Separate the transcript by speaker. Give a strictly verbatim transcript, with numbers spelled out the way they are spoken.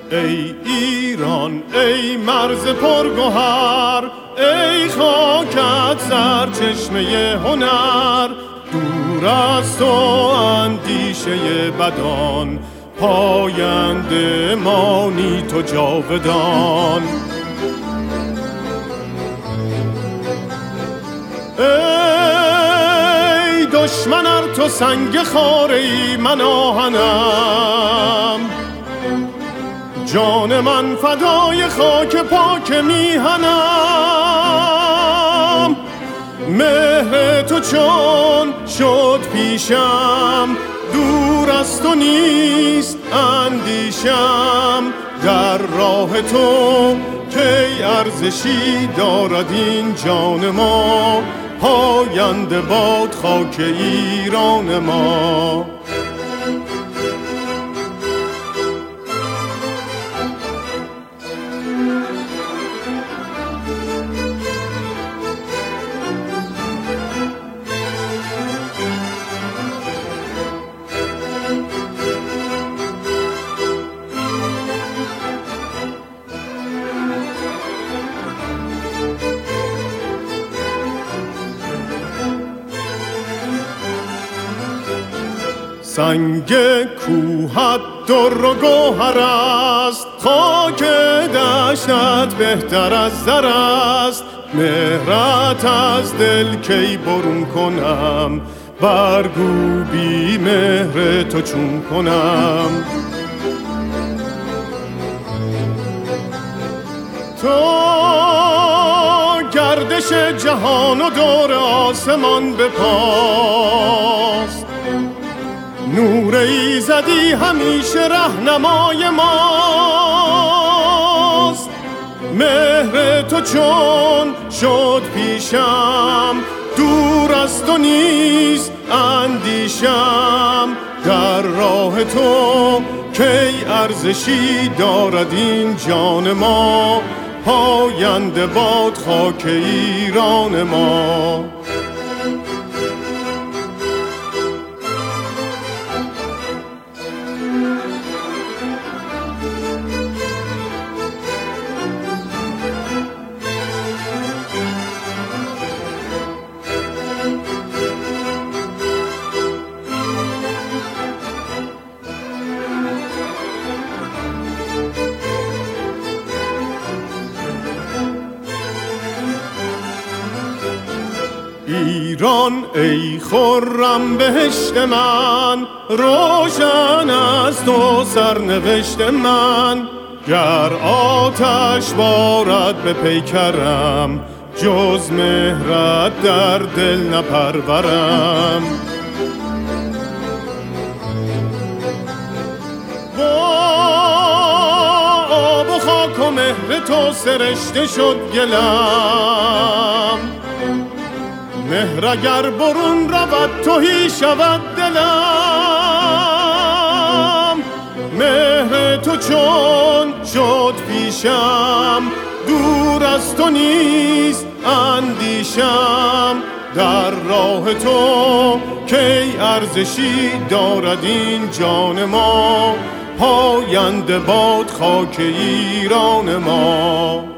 Speaker 1: ای ایران ای مرز پرگوهر، ای خاکت سرچشمه هنر. دور از تو اندیشه بدان، پاینده مانی تو جاودان. ای دشمن ار تو سنگ خاره ای من آهنم، جان من فدای خاک پاک میهنم. مهر تو چون شد پیشم، دور از تو نیست اندیشم. در راه تو کی ارزشی دارد این جان ما، پاینده باد خاک ایران ما. سنگ کوهت در و گوهر است، خاک دشتت بهتر از زر است. مهرت از دل کی برون کنم، برگو بی مهر تو چون کنم. تو گردش جهان و دور آسمان بپاست، نور ایزدی همیشه رهنمای ماست. مهر تو چون شد پیشم، دور از تو نیست اندیشم. در راه تو کی ارزشی دارد این جان ما، پاینده باد خاک ایران ما. ایران ای خرم بهشت من، روشن از تو سرنوشت من. گر آتش بارد به پیکرم، جز مهرت در دل نپرورم. با آب و خاک و مهر تو سرشته شد گلم، مهر اگر برون رود تهی شود دلم. مهر تو چون شد پیشم، دور از تو نیست اندیشم. در راه تو کی ارزشی دارد این جان ما، پاینده باد خاک ایران ما.